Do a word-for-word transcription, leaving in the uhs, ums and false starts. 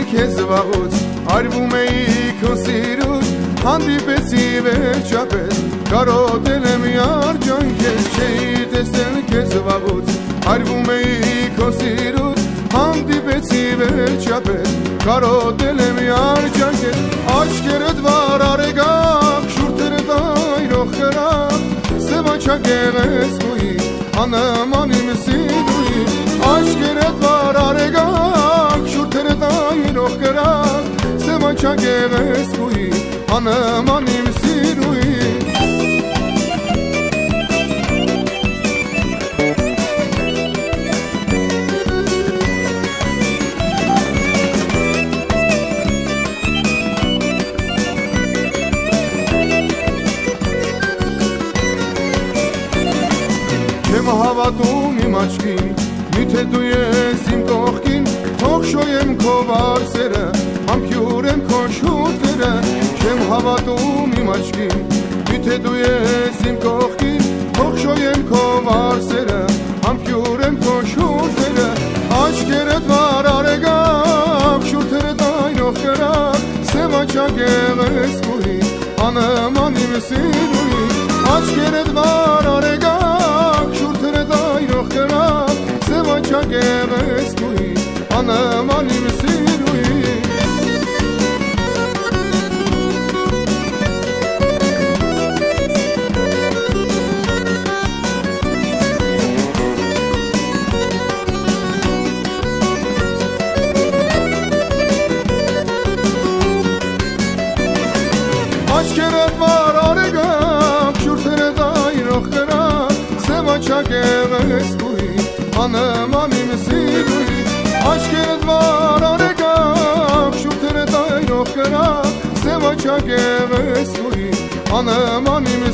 քեզ վաղուց արվում էի քո սիրուց հանդիպեցի վերջապես կարոտել եմ երջանքես չէի տեսել քեզ վաղուց արվում էի քո սիրուց հանդիպեցի վերջապես կարոտել եմ երջանքես աչքերդ վար արեգակ շուրթերդ այրող կրակ Գեղեցկուի անման իմ սիրուի Աչքերդ վար արեգակ շուրթերդ այրող կրակ Սևանչա գեղեցկուի անման իմ սիրուի Չեմ հավատում իմ աչքին, միթե դու ես իմ կողքին Թող շոյեմ քո վարսերը, համբյուրեմ քո շուրթերը Չեմ հավատում իմ աչքին, միթե դու ես իմ կողքին Թող շոյեմ քո վարսերը, համբյուրեմ քո շուրթերը Աչքերդ վար արեգակ, շուրթերդ այրող կրակ Սևանչա գեղեցկուի, անման իմ սիրուի Աչքերդ վար արեգակ շուրթերդ այրող կրակ Սևանչա գեղեցկուի անման իմ սիրուի Աչքերդ վար արեգակ շուրթերդ այրող կրակ Սևանչա գեղեցկուի անման իմ սիրուի Աչքերդ վար արեգակ շուրթերդ այրող կրակ Սևանչա գեղեցկուի անման իմ